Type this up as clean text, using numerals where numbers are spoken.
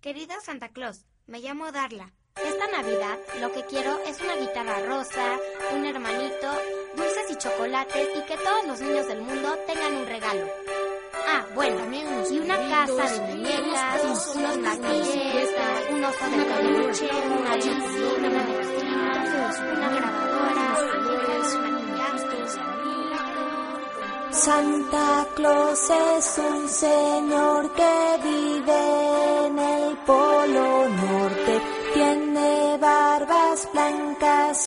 Querido Santa Claus, me llamo Darla. Esta Navidad lo que quiero es una guitarra rosa, un hermanito, dulces y chocolates y que todos los niños del mundo tengan un regalo. Ah, bueno, y una casa de muñecas, unos maquilletas, un oso de peluche, una bicicleta, una grabadora, Santa Claus es un señor que vive en el Polo Norte.